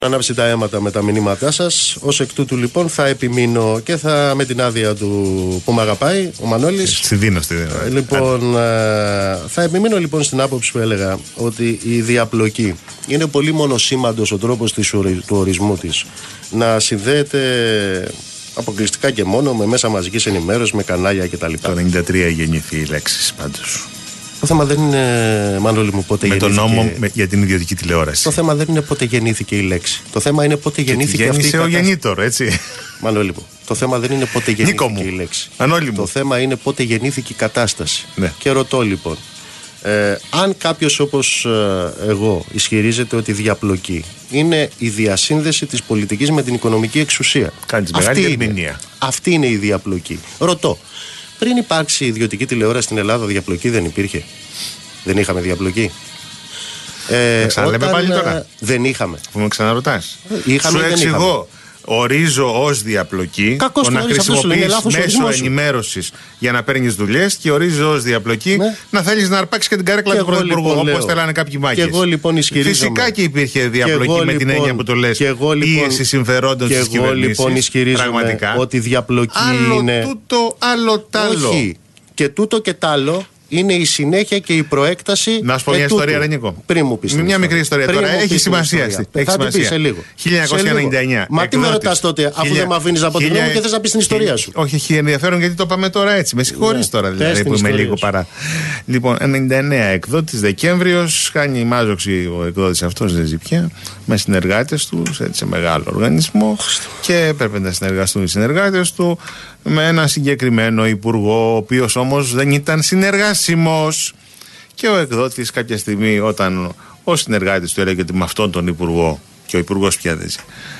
ανάψει τα αίματα με τα μηνύματά σας. Ως εκ τούτου λοιπόν θα επιμείνω και θα με την άδεια του που με αγαπάει, ο Μανώλης. Στη δίνω. Λοιπόν, θα επιμείνω λοιπόν στην άποψη που έλεγα ότι η διαπλοκή είναι πολύ μονοσήμαντος ο τρόπος του ορισμού της. Να συνδέεται αποκλειστικά και μόνο με μέσα μαζικής ενημέρωσης, με κανάλια κτλ. Το 1993 γεννήθη η λέξη πάντως. Το θέμα δεν είναι, Μανώλη μου, πότε γεννήθηκε. Με τον νόμο για την ιδιωτική τηλεόραση. Το θέμα δεν είναι πότε γεννήθηκε η λέξη. Το θέμα είναι πότε γεννήθηκε αυτή η κατάσταση. Γέννησε ο γεννήτωρ, έτσι. Μανώλη μου, το θέμα δεν είναι πότε γεννήθηκε η λέξη. Το θέμα είναι πότε γεννήθηκε η κατάσταση. Ναι. Και ρωτώ λοιπόν, αν κάποιος όπως εγώ ισχυρίζεται ότι η διαπλοκή είναι η διασύνδεση της πολιτικής με την οικονομική εξουσία. Κάνεις μεγάλη ερμηνεία. Αυτή είναι η διαπλοκή. Ρωτώ. Πριν υπάρξει ιδιωτική τηλεόραση στην Ελλάδα, διαπλοκή δεν υπήρχε? Δεν είχαμε διαπλοκή? Ξαναλέμε πάλι τώρα. Δεν είχαμε. Που με ξαναρωτάς. Είχαμε, σου εξηγώ. Ορίζω ως διαπλοκή το να χρησιμοποιείς μέσω ενημέρωσης για να παίρνεις δουλειές, και ορίζω ως διαπλοκή να θέλεις να αρπάξεις και την καρέκλα του Πρωθυπουργού, όπως θέλανε κάποιοι μάγες. Φυσικά και υπήρχε διαπλοκή με την έννοια που το λες. Πίεση συμφερόντων της κυβέρνησης. Εγώ λοιπόν ισχυρίζομαι ότι διαπλοκή είναι. Άλλο τούτο, άλλο τάλο. Όχι. Και τούτο και τάλο είναι η συνέχεια και η προέκταση. Να σου πω μια ιστορία, Ρενικό. Πριν μου πεις. Μια μικρή ιστορία τώρα. Έχει σημασία. Θα την πεις σε λίγο. 1999. Μα τι με ρωτάς τότε, αφού δεν με αφήνεις από την γνώμη και θες να πεις την ιστορία σου? Όχι, έχει ενδιαφέρον γιατί το πάμε τώρα έτσι. Με συγχωρείς τώρα δηλαδή που είμαι λίγο παρά. Λοιπόν, 99 εκδότης, Δεκέμβριος, κάνει μάζοξη ο εκδότης αυτός, δεν ζει πια, με συνεργάτες του σε μεγάλο οργανισμό, και έπρεπε να συνεργαστούν οι συνεργάτες του με ένα συγκεκριμένο υπουργό, ο οποίος όμως δεν ήταν συνεργάσιμος. Και ο εκδότης κάποια στιγμή, όταν ο συνεργάτης του έλεγε ότι με αυτόν τον υπουργό, και ο υπουργός πια δεν ζει,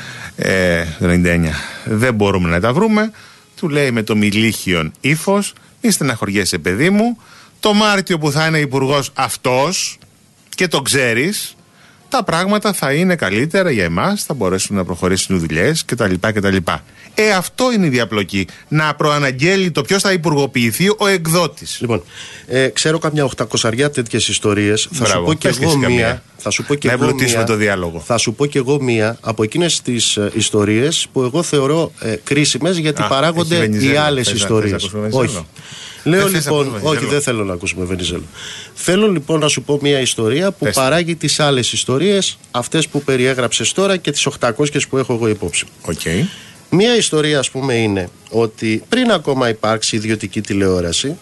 το 99, δεν μπορούμε να τα βρούμε, του λέει με το μιλίχιον ύφος: μη στεναχωριέσαι παιδί μου, το Μάρτιο που θα είναι υπουργός αυτός, και το ξέρεις, τα πράγματα θα είναι καλύτερα για εμάς, θα μπορέσουν να προχωρήσουν οι δουλειές κτλ. Αυτό είναι η διαπλοκή. Να προαναγγέλει το ποιος θα υπουργοποιηθεί ο εκδότης. Λοιπόν, ξέρω καμιά 800 τέτοιες ιστορίες. Θα σου πω και εγώ μία. Να εμπλουτίσουμε το διάλογο. Θα σου πω και εγώ μία από εκείνες τις ιστορίες που εγώ θεωρώ κρίσιμες, γιατί παράγονται οι άλλες ιστορίες. Όχι. Λέω λοιπόν, όχι, δεν θέλω να ακούσουμε Βενιζέλο. Θέλω λοιπόν να σου πω μια ιστορία που παράγει τις άλλες ιστορίες, αυτές που περιέγραψες τώρα και τις 800 που έχω εγώ υπόψη. Okay. Μια ιστορία, ας πούμε, είναι ότι πριν ακόμα υπάρξει ιδιωτική τηλεόραση,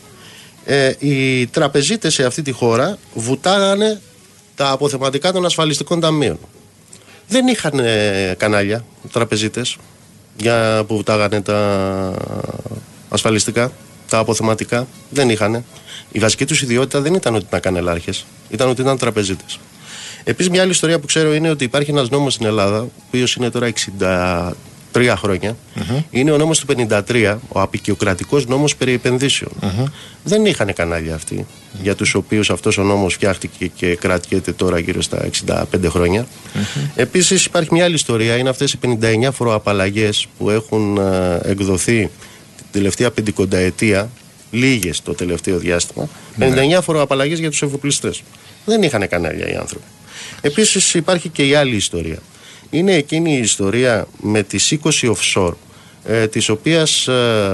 οι τραπεζίτες σε αυτή τη χώρα βουτάγανε τα αποθεματικά των ασφαλιστικών ταμείων. Δεν είχαν κανάλια τραπεζίτες που βουτάγανε τα ασφαλιστικά, τα αποθεματικά. Δεν είχαν. Η βασική τους ιδιότητα δεν ήταν ότι ήταν κανελάρχες, ήταν ότι ήταν τραπεζίτες. Επίσης, μια άλλη ιστορία που ξέρω είναι ότι υπάρχει ένας νόμος στην Ελλάδα, ο οποίος είναι τώρα 63 χρόνια. Είναι ο νόμος του 53, ο απεικιοκρατικός νόμος περί επενδύσεων. Δεν είχαν κανάλια αυτοί, για τους οποίους αυτός ο νόμος φτιάχτηκε και κρατιέται τώρα γύρω στα 65 χρόνια. Επίσης, υπάρχει μια άλλη ιστορία, είναι αυτές οι 59 φοροαπαλλαγές που έχουν εκδοθεί την τελευταία 50ετία, λίγες το τελευταίο διάστημα. 59 φοροαπαλλαγές για τους εφοπλιστές. Δεν είχαν κανάλια οι άνθρωποι. Επίσης, υπάρχει και η άλλη ιστορία. Είναι εκείνη η ιστορία με τις 20 offshore, της οποίας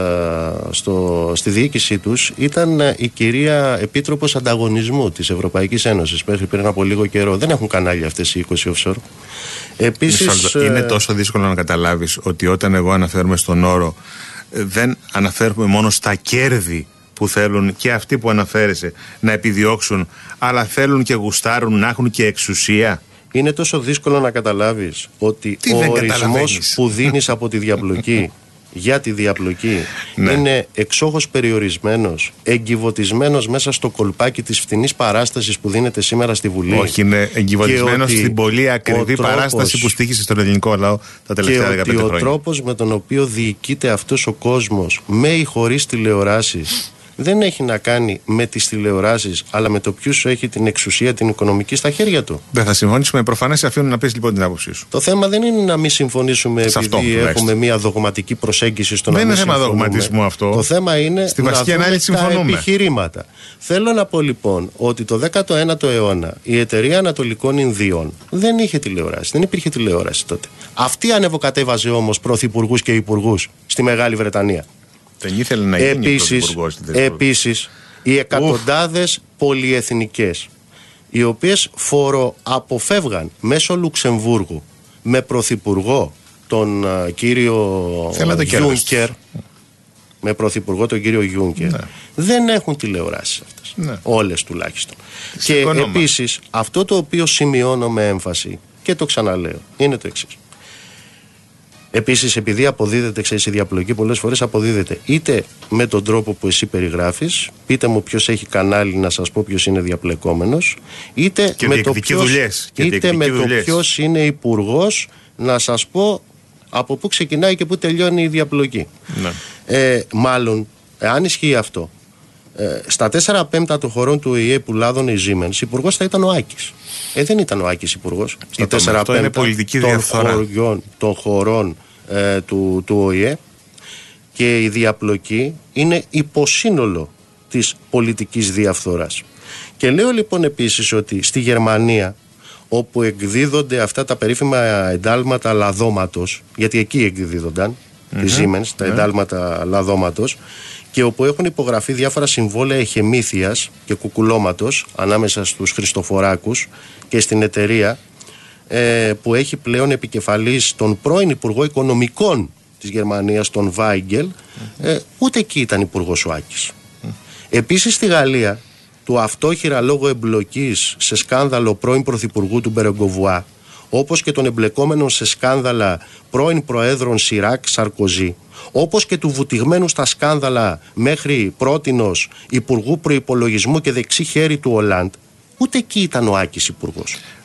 στη διοίκησή τους ήταν η κυρία Επίτροπος Ανταγωνισμού της Ευρωπαϊκής Ένωσης μέχρι πριν από λίγο καιρό. Δεν έχουν κανάλια αυτές οι 20 offshore. Επίσης, είναι τόσο δύσκολο να καταλάβεις ότι όταν εγώ αναφέρομαι στον όρο, δεν αναφέρουμε μόνο στα κέρδη που θέλουν και αυτοί που αναφέρεσαι να επιδιώξουν, αλλά θέλουν και γουστάρουν να έχουν και εξουσία. Είναι τόσο δύσκολο να καταλάβεις ότι ο ορισμός που δίνεις από τη διαπλοκή για τη διαπλοκή είναι εξόχως περιορισμένος, εγκυβωτισμένος μέσα στο κολπάκι της φτηνής παράστασης που δίνεται σήμερα στη Βουλή. Όχι, είναι εγκυβωτισμένος στην πολύ ακριβή παράσταση που στοίχησε στον ελληνικό λαό τα τελευταία 15 χρόνια. Και ο τρόπος με τον οποίο διοικείται αυτός ο κόσμος, με ή χωρίς τηλεοράσεις, δεν έχει να κάνει με τις τηλεοράσεις, αλλά με το ποιος έχει την εξουσία την οικονομική στα χέρια του. Δεν θα συμφωνήσουμε. Προφανές, αφήνω να πεις λοιπόν την άποψή σου. Το θέμα δεν είναι να μην συμφωνήσουμε επειδή έχουμε μια δογματική προσέγγιση στο να μην συμφωνούμε. Δεν είναι θέμα δογματισμού αυτό. Το θέμα είναι στη να βασική ανάλυση δούμε τα επιχειρήματα. Θέλω να πω λοιπόν ότι το 19ο αιώνα η εταιρεία Ανατολικών Ινδιών δεν είχε τηλεόραση. Δεν υπήρχε τηλεόραση τότε. Αυτή ανεβοκατέβαζε όμως πρωθυπουργούς και υπουργούς στη Μεγάλη Βρετανία. Δεν ήθελε να γίνει επίσης, οι εκατοντάδες πολυεθνικές, οι οποίες φοροαποφεύγαν μέσω Λουξεμβούργου με πρωθυπουργό τον κύριο Γιούνκερ, δεν έχουν τηλεοράσεις αυτές. Ναι. Όλες τουλάχιστον. Και επίσης, αυτό το οποίο σημειώνω με έμφαση και το ξαναλέω είναι το εξής. Επίσης, επειδή αποδίδεται, ξέρεις, η διαπλοκή πολλές φορές αποδίδεται είτε με τον τρόπο που εσύ περιγράφεις, πείτε μου ποιος έχει κανάλι να σας πω ποιος είναι διαπλεκόμενος, είτε με το ποιος είναι υπουργός να σας πω από πού ξεκινάει και πού τελειώνει η διαπλοκή. Ναι. Μάλλον, εάν ισχύει αυτό, στα 4/5 των χωρών του ΟΗΕ που λάδωνε η Siemens, υπουργός θα ήταν ο Άκης. Δεν ήταν ο Άκης υπουργός. Στα 4/5 των χωρών του ΟΗΕ, και η διαπλοκή είναι υποσύνολο της πολιτικής διαφθοράς. Και λέω λοιπόν επίσης ότι στη Γερμανία, όπου εκδίδονται αυτά τα περίφημα εντάλματα λαδώματος, γιατί εκεί εκδίδονταν τη Siemens, τα εντάλματα λαδώματος, και όπου έχουν υπογραφεί διάφορα συμβόλαια εχεμήθειας και κουκουλώματος ανάμεσα στους Χριστοφοράκους και στην εταιρεία, που έχει πλέον επικεφαλής τον πρώην Υπουργό Οικονομικών της Γερμανίας, τον Βάιγκελ, ούτε εκεί ήταν υπουργός ο Άκης. Επίσης στη Γαλλία, του αυτόχειρα λόγω εμπλοκής σε σκάνδαλο πρώην Πρωθυπουργού του Μπερεγκοβουά, όπως και των εμπλεκόμενων σε σκάνδαλα πρώην Προέδρων Σιράκ, Σαρκοζή, όπως και του βουτυγμένου στα σκάνδαλα μέχρι πρότινος Υπουργού Προϋπολογισμού και δεξί χέρι του Ολάντ, ούτε εκεί ήταν ο Άκης υπουργός.